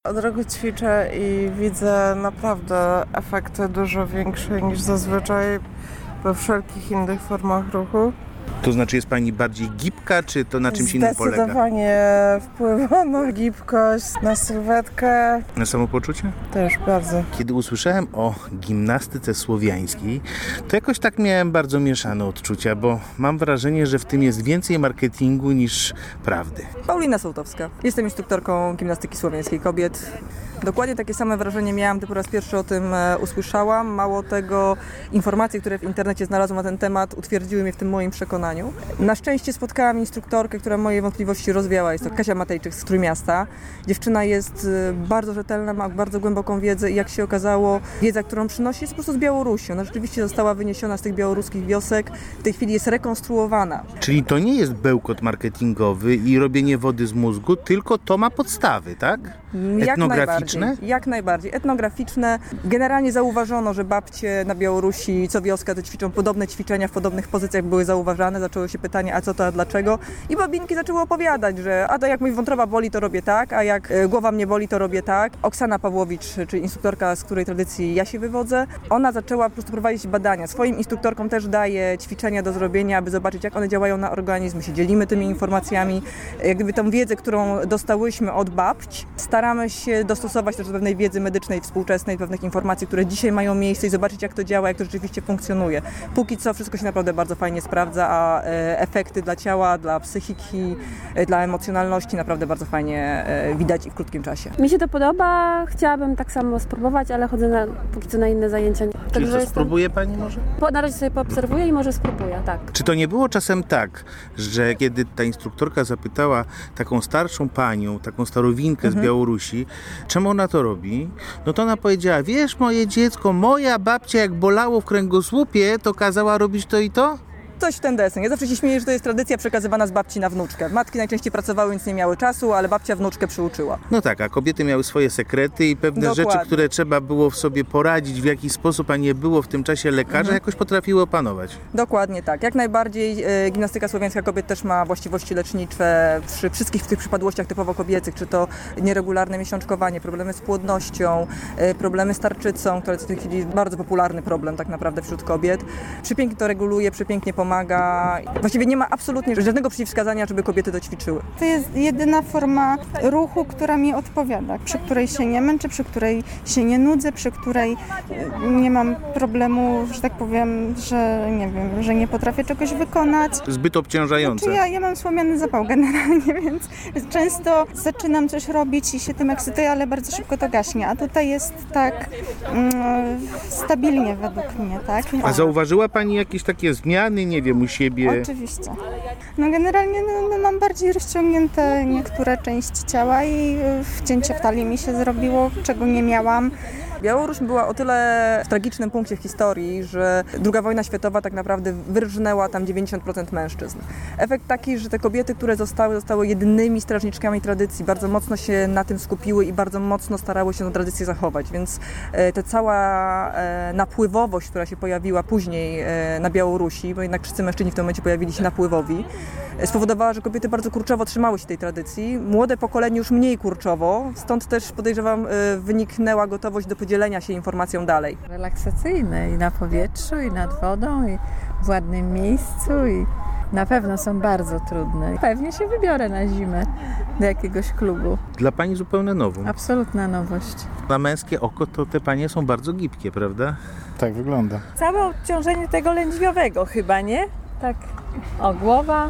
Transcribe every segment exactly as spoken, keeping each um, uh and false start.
Od roku ćwiczę i widzę naprawdę efekty dużo większe niż zazwyczaj we wszelkich innych formach ruchu. To znaczy jest Pani bardziej gibka, czy to na czymś innym polega? Zdecydowanie wpływa na gibkość, na sylwetkę. Na samopoczucie? Też bardzo. Kiedy usłyszałem o gimnastyce słowiańskiej, to jakoś tak miałem bardzo mieszane odczucia, bo mam wrażenie, że w tym jest więcej marketingu niż prawdy. Paulina Sołtowska. Jestem instruktorką gimnastyki słowiańskiej kobiet. Dokładnie takie same wrażenie miałam, gdy po raz pierwszy o tym usłyszałam. Mało tego, informacje, które w internecie znalazłam na ten temat, utwierdziły mnie w tym moim przekonaniu. Na szczęście spotkałam instruktorkę, która moje wątpliwości rozwiała. Jest to Kasia Matejczyk z Trójmiasta. Dziewczyna jest bardzo rzetelna, ma bardzo głęboką wiedzę i jak się okazało, wiedza, którą przynosi, jest po prostu z Białorusi. Ona rzeczywiście została wyniesiona z tych białoruskich wiosek. W tej chwili jest rekonstruowana. Czyli to nie jest bełkot marketingowy i robienie wody z mózgu, tylko to ma podstawy, tak? Etnograficzne? Jak najbardziej. Etnograficzne. Generalnie zauważono, że babcie na Białorusi co wioskę to ćwiczą podobne ćwiczenia w podobnych pozycjach były zauważane. Zaczęło się pytanie, a co to, a dlaczego? I babinki zaczęły opowiadać, że a to jak mój wątroba boli, to robię tak, a jak głowa mnie boli, to robię tak. Oksana Pawłowicz, czyli instruktorka, z której tradycji ja się wywodzę, ona zaczęła po prostu prowadzić badania. Swoim instruktorkom też daje ćwiczenia do zrobienia, aby zobaczyć, jak one działają na organizm. My się dzielimy tymi informacjami. Jak gdyby tą wiedzę, którą dostałyśmy od babć, staramy się dostosować też do pewnej wiedzy medycznej, współczesnej, pewnych informacji, które dzisiaj mają miejsce i zobaczyć, jak to działa, jak to rzeczywiście funkcjonuje. Póki co wszystko się naprawdę bardzo fajnie sprawdza, a efekty dla ciała, dla psychiki, dla emocjonalności naprawdę bardzo fajnie widać i w krótkim czasie. Mi się to podoba, chciałabym tak samo spróbować, ale chodzę na, póki co na inne zajęcia. Czyli Także co, jestem... spróbuje Pani może? Po, na razie sobie poobserwuję i może spróbuję, tak. Czy to nie było czasem tak, że kiedy ta instruktorka zapytała taką starszą panią, taką starowinkę mhm. z Białorusi, czemu ona to robi, no to ona powiedziała, wiesz moje dziecko, moja babcia jak bolało w kręgosłupie, to kazała robić to i to? Coś w ten deseń. Ja zawsze się śmieję, że to jest tradycja przekazywana z babci na wnuczkę. Matki najczęściej pracowały, więc nie miały czasu, ale babcia wnuczkę przyuczyła. No tak, a kobiety miały swoje sekrety i pewne Dokładnie. rzeczy, które trzeba było w sobie poradzić w jakiś sposób, a nie było w tym czasie lekarza, mhm. jakoś potrafiły opanować. Dokładnie tak. Jak najbardziej e, gimnastyka słowiańska kobiet też ma właściwości lecznicze przy wszystkich tych przypadłościach typowo kobiecych, czy to nieregularne miesiączkowanie, problemy z płodnością, e, problemy z tarczycą, to jest w tej chwili bardzo popularny problem tak naprawdę wśród kobiet. Przepięknie to reguluje, przepięknie pomaga. Właściwie nie ma absolutnie żadnego przeciwwskazania, żeby kobiety to ćwiczyły. To jest jedyna forma ruchu, która mi odpowiada, przy której się nie męczę, przy której się nie nudzę, przy której nie mam problemu, że tak powiem, że nie wiem, że nie potrafię czegoś wykonać. Zbyt obciążające. Znaczy ja, ja mam słomiany zapał generalnie, więc często zaczynam coś robić i się tym ekscytuję, ale bardzo szybko to gaśnie. A tutaj jest tak mm, stabilnie według mnie, tak? A zauważyła Pani jakieś takie zmiany, nie wiem, u siebie? Oczywiście. No generalnie no, no, mam bardziej rozciągnięte niektóre części ciała i wcięcie w talii mi się zrobiło, czego nie miałam. Białoruś była o tyle w tragicznym punkcie w historii, że druga wojna światowa tak naprawdę wyrżnęła tam dziewięćdziesiąt procent mężczyzn. Efekt taki, że te kobiety, które zostały, zostały jedynymi strażniczkami tradycji, bardzo mocno się na tym skupiły i bardzo mocno starały się tę tradycję zachować, więc ta cała napływowość, która się pojawiła później na Białorusi, bo jednak wszyscy mężczyźni w tym momencie pojawili się napływowi, spowodowała, że kobiety bardzo kurczowo trzymały się tej tradycji. Młode pokolenie już mniej kurczowo, stąd też podejrzewam wyniknęła gotowość do podzielenia się informacją dalej. Relaksacyjne i na powietrzu, i nad wodą, i w ładnym miejscu i na pewno są bardzo trudne. Pewnie się wybiorę na zimę do jakiegoś klubu. Dla Pani zupełnie nową. Absolutna nowość. Na męskie oko to te panie są bardzo gibkie, prawda? Tak wygląda. Całe obciążenie tego lędźwiowego chyba, nie? Tak. O, głowa,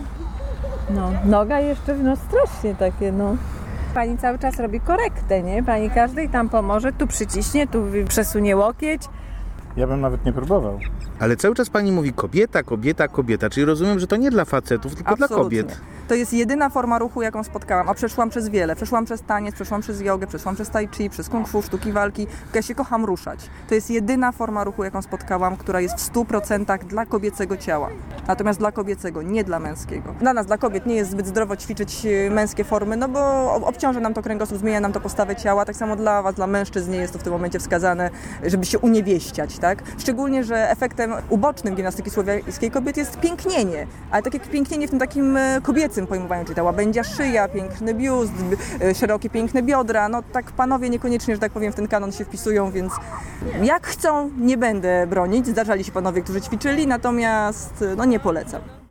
no, noga jeszcze, no strasznie takie, no. Pani cały czas robi korektę, nie? Pani każdej tam pomoże, tu przyciśnie, tu przesunie łokieć. Ja bym nawet nie próbował. Ale cały czas Pani mówi kobieta, kobieta, kobieta, czyli rozumiem, że to nie dla facetów, tylko Absolutnie. dla kobiet. To jest jedyna forma ruchu, jaką spotkałam, a przeszłam przez wiele. Przeszłam przez taniec, przeszłam przez jogę, przeszłam przez tai chi, przez kung fu, sztuki walki. Ja się kocham ruszać. To jest jedyna forma ruchu, jaką spotkałam, która jest w stu procentach dla kobiecego ciała. Natomiast dla kobiecego, nie dla męskiego. Dla nas, dla kobiet, nie jest zbyt zdrowo ćwiczyć męskie formy, no bo obciąża nam to kręgosłup, zmienia nam to postawę ciała. Tak samo dla was, dla mężczyzn nie jest to w tym momencie wskazane, żeby się uniewieściać. tak? Szczególnie, że efektem ubocznym gimnastyki słowiańskiej kobiet jest pięknienie, ale takie pięknienie w tym takim kobiecym pojmowaniu, czyli ta łabędzia szyja, piękny biust, szerokie, piękne biodra, no tak panowie niekoniecznie, że tak powiem, w ten kanon się wpisują, więc jak chcą, nie będę bronić, zdarzali się panowie, którzy ćwiczyli, natomiast no nie polecam.